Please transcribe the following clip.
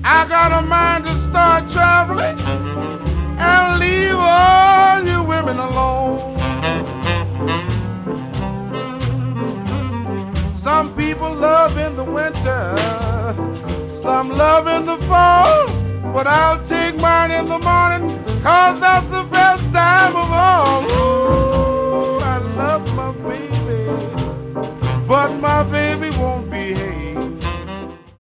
I got a mind to start traveling and leave all you women alone. Some people love in the winter, some love in the fall, but I'll take mine in the morning, 'cause that's the best time of all.